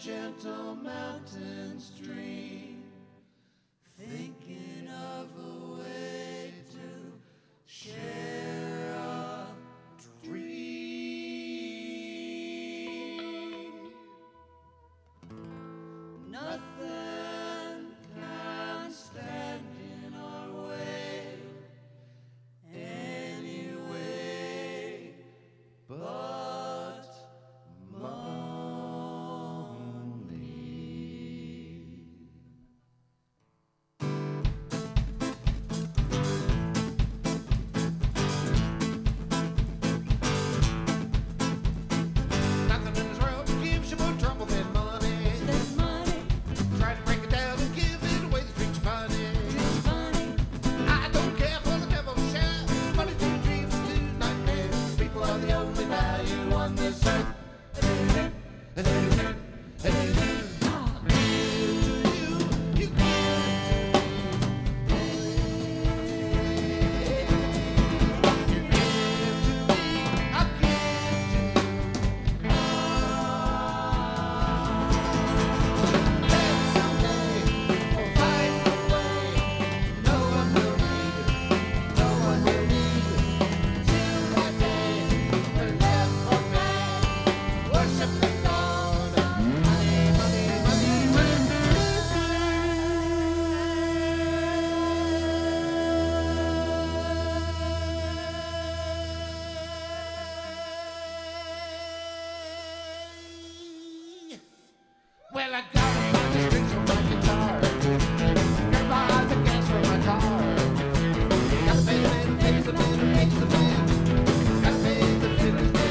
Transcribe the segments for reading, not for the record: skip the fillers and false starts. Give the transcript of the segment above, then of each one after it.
gentle mountain stream, thinking of a way to share a dream. Nothing can stand in our way anyway but nothing in this world gives you more trouble than money. Try to break it down and give it away, the treat you funny. I don't care for the devil share. Money to dreams to nightmares. People are the only value on this earth. And you, and you, you give to me, I'll give to you. Someday we'll find a way. No one will need it. No one will need it. Till that day we're left for man. Worship the Lord. Money, money, money, money. Well, I got a bunch of strings from my guitar. Got my eyes and gas from my car. Gotta pay the man who pays the man who pays the man. Gotta pay the fiddler's man.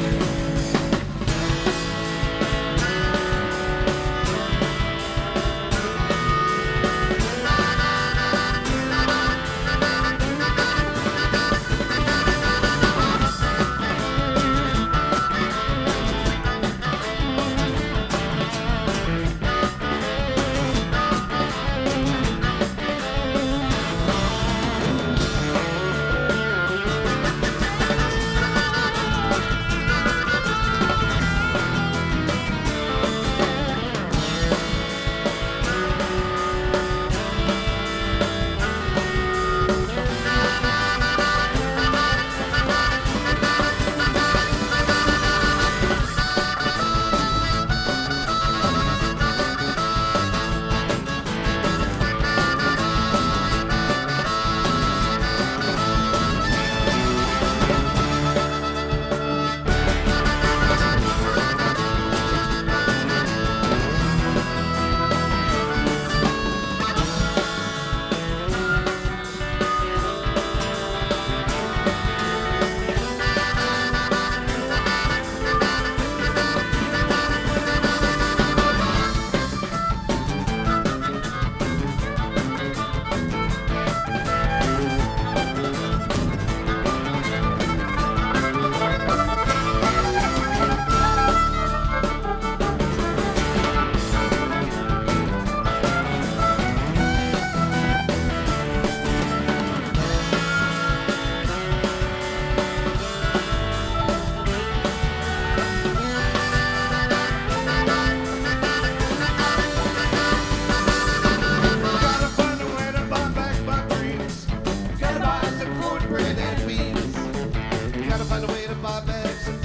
Gotta find a way to buy back my dreams. Gotta buy some cornbread and beans. Gotta find a way to buy back some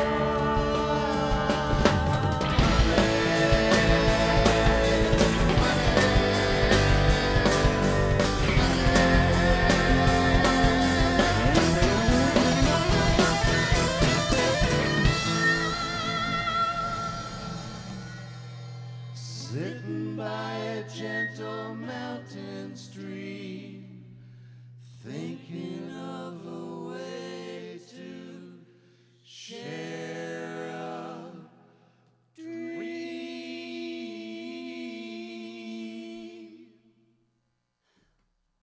sitting by a gentle mountain stream, thinking of a